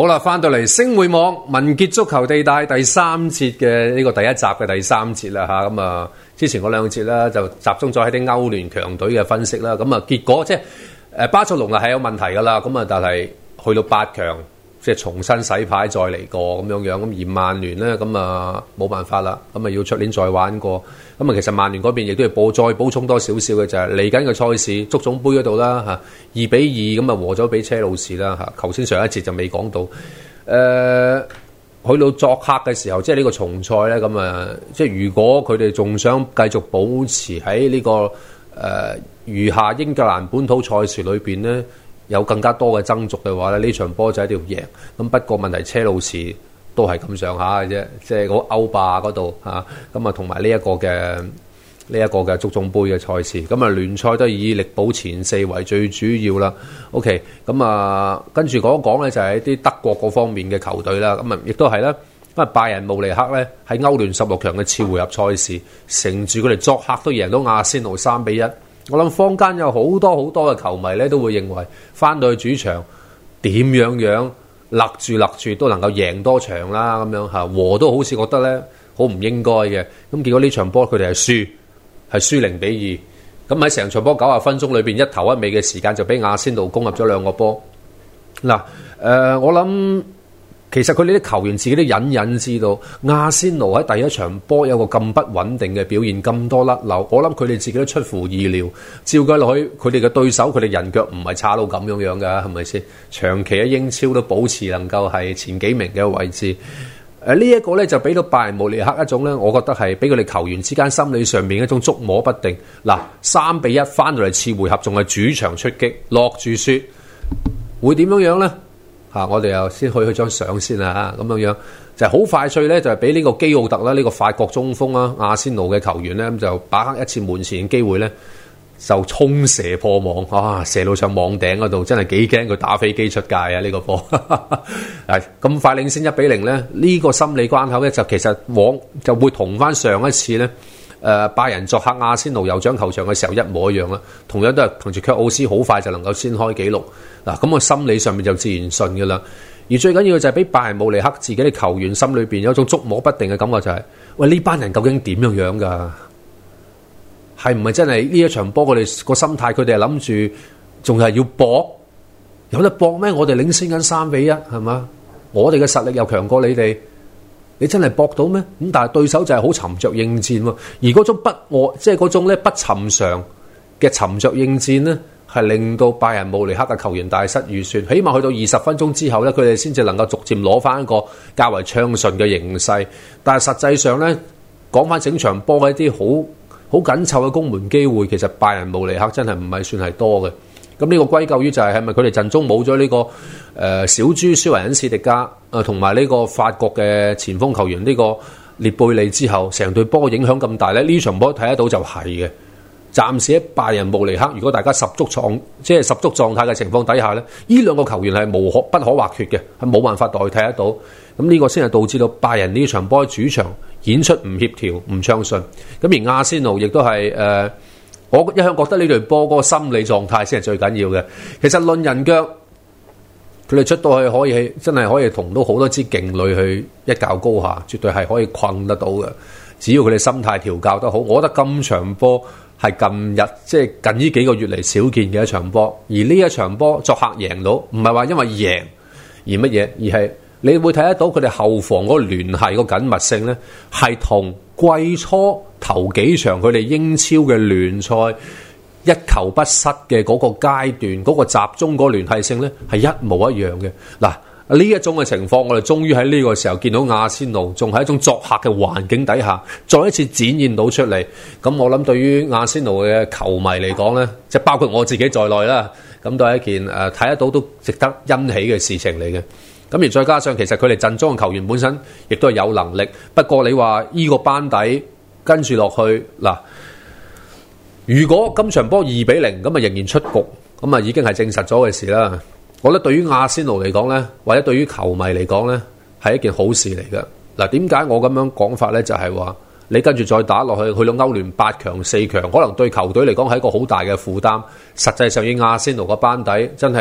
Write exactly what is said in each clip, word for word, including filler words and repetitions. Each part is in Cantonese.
啦，翻到嚟星匯網文傑足球地帶第三節嘅呢個第一集嘅第三節啦嚇，咁啊之前嗰兩節啦就集中咗喺啲歐聯強隊嘅分析啦，咁啊結果即係誒巴塞隆拿係有問題噶啦，咁啊但係去到八強即係重新洗牌再嚟過咁樣樣，咁而曼聯咧咁啊冇辦法啦，咁啊要出年再玩過，咁啊其實曼聯嗰邊亦都要補再補充多少少嘅就係嚟緊嘅賽事足總杯嗰度啦嚇，二比二咁啊和咗俾車路士啦嚇，頭先上一節就未講到，誒、呃、去到作客嘅時候，即係呢個重賽咧，咁啊即係如果佢哋仲想繼續保持喺呢、這個誒、呃、餘下英格蘭本土賽事裏邊咧，有更加多嘅爭逐嘅話咧，呢場波就一定要贏。咁不過問題車路士都係咁上下嘅啫，即係嗰歐霸嗰度嚇，咁啊同埋呢一個嘅呢一個嘅足總杯嘅賽事，咁啊聯賽都係以力保前四為最主要啦。OK，咁啊跟住講一講咧就係一啲德國嗰方面嘅球隊啦，咁啊亦都係啦，因為拜仁慕尼黑咧喺歐聯十六強嘅次回合賽事，乘住佢哋作客都贏到亞仙奴三比一。我諗坊間有好多好多嘅球迷咧，都會認為翻到去主場點樣樣勒住勒住都能夠贏多場啦，咁樣嚇和都好似覺得咧好唔應該嘅。咁結果呢場波佢哋係輸，係輸零比二。咁喺成場波九十分鐘裏邊一頭一尾嘅時間就俾亞仙奴攻入咗兩個波。嗱，誒、呃、我諗。其實佢哋啲球員自己都隱隱知道，亞仙奴喺第一場波有個咁不穩定嘅表現，咁多甩漏，我諗佢哋自己都出乎意料。照計落去，佢哋嘅對手，佢哋人腳唔係差到咁樣樣㗎，係咪先？長期喺英超都保持能夠係前幾名嘅位置。誒、呃，呢、這、一個咧就俾到拜仁慕尼黑一種咧，我覺得係俾佢哋球員之間心理上面一種捉摸不定。嗱，三比一翻到嚟次回合，仲係主場出擊，落住雪，會點樣樣咧？嚇、啊！我哋又先去去張相先啦，咁樣樣就係、是、好快脆咧，就係俾呢個基奧特啦，呢、這個法國中鋒啦，亞仙奴嘅球員咧，咁就把握一次門前嘅機會咧，就衝射破網，啊！射到上網頂嗰度，真係幾驚佢打飛機出界啊！呢、這個波係咁快領先一比零咧，呢、這個心理關口咧就其實往就會同翻上一次咧。誒、呃、拜仁作客亞仙奴酋長球場嘅時候一模一樣啦，同樣都係憑住卻奧斯好快就能夠先開紀錄嗱，咁、啊、個心理上面就自然順嘅啦。而最緊要嘅就係俾拜仁慕尼黑自己啲球員心裏邊有一種捉摸不定嘅感覺、就是，就係喂呢班人究竟點樣樣㗎？係唔係真係呢一場波？佢哋個心態，佢哋係諗住仲係要搏，有得搏咩？我哋領先緊三比一係嘛？我哋嘅實力又強過你哋。你真係搏到咩？咁但係對手就係好沉着應戰喎，而嗰種不惡，即係嗰種咧不尋常嘅沉着應戰咧，係令到拜仁慕尼黑嘅球員大失預算。起碼去到二十分鐘之後咧，佢哋先至能夠逐漸攞翻一個較為暢順嘅形勢。但係實際上咧，講翻整場波嘅一啲好好緊湊嘅攻門機會，其實拜仁慕尼黑真係唔係算係多嘅。咁呢個歸咎於就係係咪佢哋陣中冇咗呢個誒、呃、小豬舒維恩史迪加誒同埋呢個法國嘅前鋒球員呢個列貝利之後，成隊波影響咁大咧？呢場波睇得到就係嘅。暫時喺拜仁慕尼黑，如果大家十足狀即係十足狀態嘅情況底下咧，呢兩個球員係無可不可或缺嘅，係冇辦法代替得到。咁呢個先係導致到拜仁呢場波喺主場演出唔協調、唔暢順。咁而亞仙奴亦都係誒。呃我一向覺得呢隊波嗰個心理狀態先係最緊要嘅。其實論人腳，佢哋出到去可以真係可以同到好多支勁旅去一較高下，絕對係可以困得到嘅。只要佢哋心態調教得好，我覺得今場波係近日即係近呢幾個月嚟少見嘅一場波。而呢一場波作客贏到，唔係話因為贏而乜嘢，而係你會睇得到佢哋後防嗰個聯繫個緊密性咧，係同季初頭幾場佢哋英超嘅聯賽一球不失嘅嗰個階段，嗰個集中嗰個聯繫性咧係一模一樣嘅。嗱，呢一種嘅情況，我哋終於喺呢個時候見到亞仙奴仲係一種作客嘅環境底下，再一次展現到出嚟。咁我諗對於亞仙奴嘅球迷嚟講咧，即係包括我自己在內啦，咁都係一件誒睇得到都值得欣喜嘅事情嚟嘅。咁而再加上其實佢哋陣中嘅球員本身亦都係有能力，不過你話依個班底跟住落去嗱，如果今場波二比零咁啊仍然出局，咁啊已經係證實咗嘅事啦。我覺得對於亞仙奴嚟講咧，或者對於球迷嚟講咧，係一件好事嚟嘅。嗱，點解我咁樣講法咧？就係話你跟住再打落去，去到歐聯八強、四強，可能對球隊嚟講係一個好大嘅負擔。實際上以亞仙奴個班底真係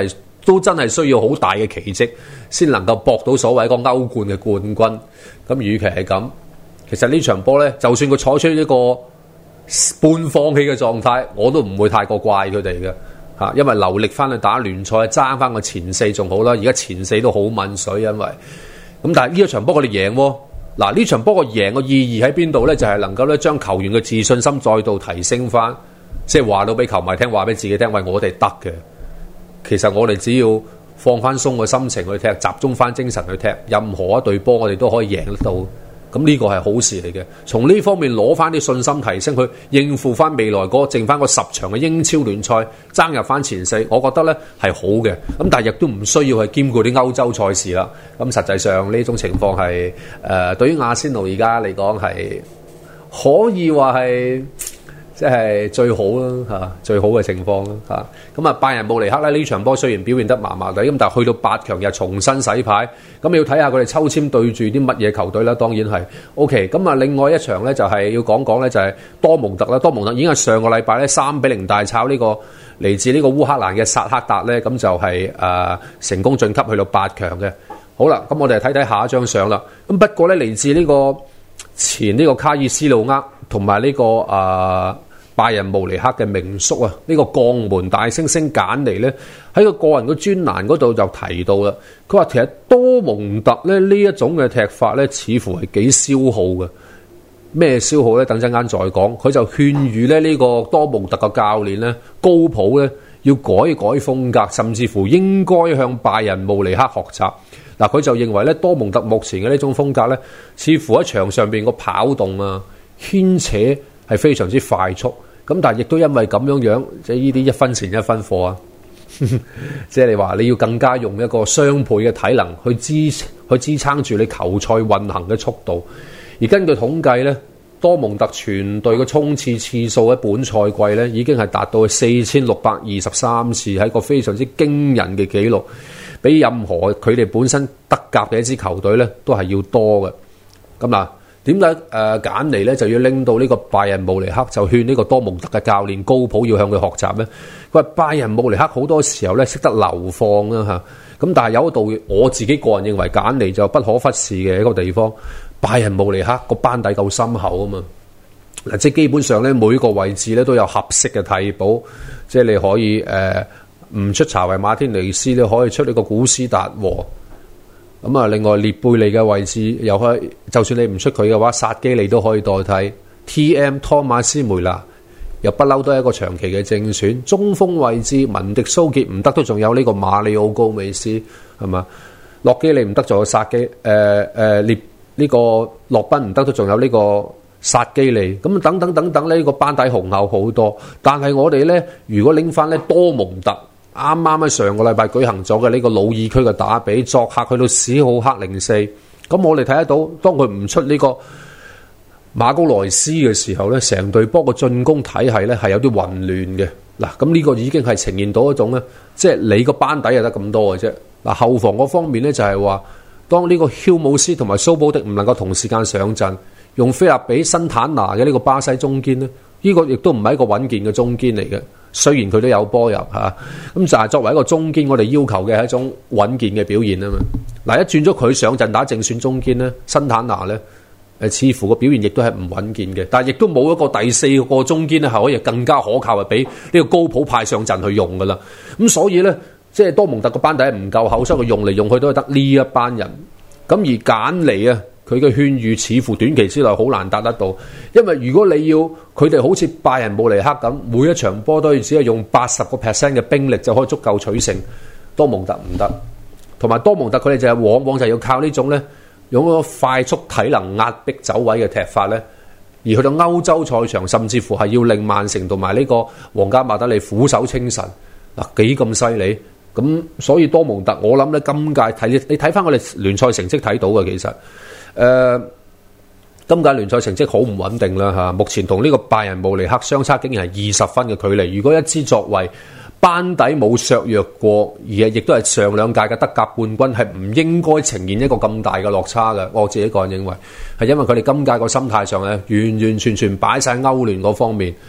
都真係需要好大嘅奇蹟先能夠搏到所謂一個歐冠嘅冠軍。咁與其係咁，其實呢場波呢，就算佢採取一個半放棄嘅狀態，我都唔會太過怪佢哋嘅嚇，因為留力翻去打聯賽，爭翻個前四仲好啦。而家前四都好濛水，因為咁，但係呢一場波佢哋贏喎。嗱，呢場波個贏個意義喺邊度呢？就係、是、能夠咧將球員嘅自信心再度提升翻，即係話到俾球迷聽，話俾自己聽，喂，我哋得嘅。其實我哋只要放翻鬆個心情去踢，集中翻精神去踢，任何一隊波我哋都可以贏得到。咁呢個係好事嚟嘅。從呢方面攞翻啲信心提升，去應付翻未來嗰剩翻個十場嘅英超聯賽，爭入翻前四，我覺得呢係好嘅。咁但係亦都唔需要去兼顧啲歐洲賽事啦。咁實際上呢種情況係誒對於阿仙奴而家嚟講係可以話係即係最好啦嚇，最好嘅情況啦嚇。咁啊，拜仁慕尼黑咧呢場波雖然表現得麻麻地，咁但係去到八強又重新洗牌，咁要睇下佢哋抽籤對住啲乜嘢球隊啦。當然係 OK。咁啊，另外一場咧就係要講講咧就係多蒙特啦。多蒙特已經係上個禮拜咧三比零大炒呢個嚟自呢個烏克蘭嘅薩克達咧，咁就係、是、誒、呃、成功晉級去到八強嘅。好啦，咁我哋睇睇下一張相啦。咁不過咧嚟自呢個前呢個卡爾斯魯厄同埋呢個誒。呃拜仁慕尼黑嘅名宿啊，呢、這個降門大猩猩簡尼呢，喺個個人嘅專欄嗰度就提到啦。佢話其實多蒙特咧呢一種嘅踢法呢，似乎係幾消耗嘅。咩消耗呢？等陣間再講。佢就勸喻咧呢個多蒙特嘅教練呢，高普呢，要改改風格，甚至乎應該向拜仁慕尼黑學習。嗱，佢就認為呢，多蒙特目前嘅呢種風格呢，似乎喺場上邊個跑動啊、牽扯係非常之快速。咁但係亦都因為咁樣樣，即係呢啲一分錢一分貨啊！即係你話你要更加用一個雙倍嘅體能去支去支撐住你球賽運行嘅速度。而根據統計呢，多蒙特全隊嘅衝刺次數喺本賽季呢已經係達到四千六百二十三次，係一個非常之驚人嘅紀錄，比任何佢哋本身德甲嘅一支球隊呢都係要多嘅。咁嗱。點解誒簡尼咧就要拎到呢個拜仁慕尼黑，就勸呢個多蒙特嘅教練高普要向佢學習咧？佢話拜仁慕尼黑好多時候咧識得流放啦嚇，咁但係有一度我自己個人認為簡尼就不可忽視嘅一個地方，拜仁慕尼黑個班底夠深厚啊嘛。嗱，即係基本上咧每個位置咧都有合適嘅替補，即係你可以誒唔、呃、出查維馬天尼斯，你可以出呢個古斯達和。咁啊，另外列貝利嘅位置又可以，就算你唔出佢嘅話，薩基利都可以代替。T M 托馬斯梅拿又不嬲都係一個長期嘅正選。中鋒位置文迪蘇傑唔得，都仲有呢個馬里奧高美斯係嘛？洛基利唔得，仲有薩基誒誒列呢個洛賓唔得，都仲有呢個薩基利。咁等等等等呢、呢個班底雄厚好多。但係我哋咧，如果拎翻咧多蒙特。啱啱喺上個禮拜舉行咗嘅呢個魯爾區嘅打比，作客去到史浩克零四，咁我哋睇得到，當佢唔出呢個馬高萊斯嘅時候呢，成隊波個進攻體系呢係有啲混亂嘅。嗱，咁呢個已經係呈現到一種呢，即係你個班底就得咁多嘅啫。嗱，後防嗰方面呢，就係話，當呢個喬姆斯同埋蘇保迪唔能夠同時間上陣，用菲臘比新坦拿嘅呢個巴西中堅呢，呢、呢個亦都唔係一個穩健嘅中堅嚟嘅。雖然佢都有波入嚇，咁、啊、就係作為一個中堅，我哋要求嘅係一種穩健嘅表現啊嘛。嗱，一轉咗佢上陣打正選中堅咧，新坦拿咧誒，似乎個表現亦都係唔穩健嘅。但係亦都冇一個第四個中堅咧係可以更加可靠，係俾呢個高普派上陣去用噶啦。咁所以咧，即係多蒙特個班底係唔夠厚，所以佢用嚟用去都係得呢一班人。咁而簡尼啊，佢嘅勸喻似乎短期之內好難達得到，因為如果你要佢哋好似拜仁慕尼黑咁，每一場波都要只係用八十個 percent 嘅兵力就可以足夠取勝，多蒙特唔得。同埋多蒙特佢哋就係往往就要靠呢種咧，用個快速體能壓迫走位嘅踢法咧，而去到歐洲賽場，甚至乎係要令曼城同埋呢個皇家馬德里俯首稱臣。嗱，幾咁犀利，咁所以多蒙特我諗咧今屆睇你睇翻我哋聯賽成績睇到嘅，其實。誒、呃，今屆聯賽成績好唔穩定啦嚇，目前同呢個拜仁慕尼黑相差竟然係二十分嘅距離。如果一支作為班底冇削弱過，而係亦都係上兩屆嘅德甲冠軍，係唔應該呈現一個咁大嘅落差嘅。我自己個人認為係因為佢哋今屆個心態上咧，完完全全擺晒歐聯嗰方面。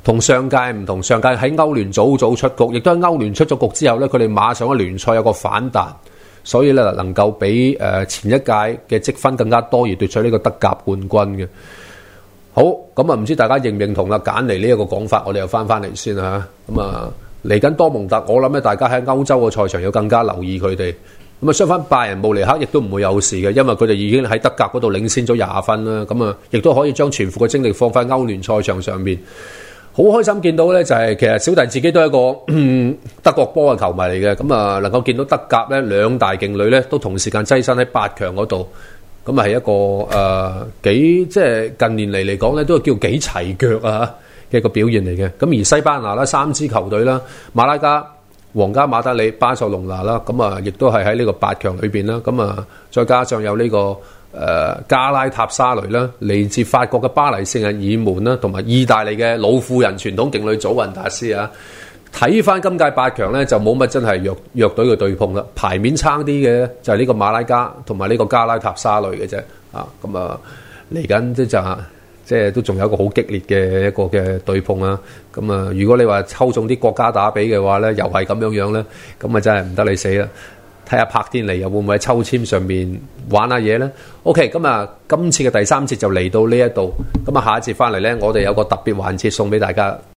同上屆唔同，上屆喺歐聯早早出局，亦都喺歐聯出咗局之後咧，佢哋馬上喺聯賽有個反彈，所以咧能夠比誒前一屆嘅積分更加多而奪取呢個德甲冠軍嘅。好，咁啊唔知大家認唔認同啦？簡尼呢一個講法，我哋又翻翻嚟先嚇。咁啊嚟緊多蒙特，我諗咧大家喺歐洲嘅賽場要更加留意佢哋。咁啊，相反拜仁慕尼黑亦都唔會有事嘅，因為佢哋已經喺德甲嗰度領先咗廿分啦。咁啊，亦都可以將全副嘅精力放翻歐聯賽場上面。好開心見到咧，就係、是、其實小弟自己都係一個、嗯、德國波嘅球迷嚟嘅。咁啊，能夠見到德甲咧兩大勁旅咧都同時間躋身喺八強嗰度，咁啊係一個誒、呃、幾即係近年嚟嚟講咧都係叫幾齊腳啊嘅一個表現嚟嘅。咁而西班牙啦三支球隊啦，馬拉加、皇家馬德里、巴塞隆拿啦，咁啊，亦都係喺呢個八強裏邊啦。咁啊，再加上有呢、這個誒、呃、加拉塔沙雷啦，嚟自法國嘅巴黎聖日耳門啦，同埋意大利嘅老婦人傳統勁旅祖雲達斯啊。睇翻今屆八強咧，就冇乜真係弱弱隊嘅對碰啦。牌面差啲嘅就係呢個馬拉加同埋呢個加拉塔沙雷嘅啫。啊，咁啊嚟緊即就。即係都仲有一個好激烈嘅一個嘅對碰啦，咁啊如果你話抽中啲國家打比嘅話咧，又係咁樣樣咧，咁啊真係唔得你死啦！睇下柏天尼又會唔會喺抽籤上面玩下嘢咧 ？OK，咁啊今次嘅第三節就嚟到呢一度，咁啊下一節翻嚟咧，我哋有個特別環節送俾大家。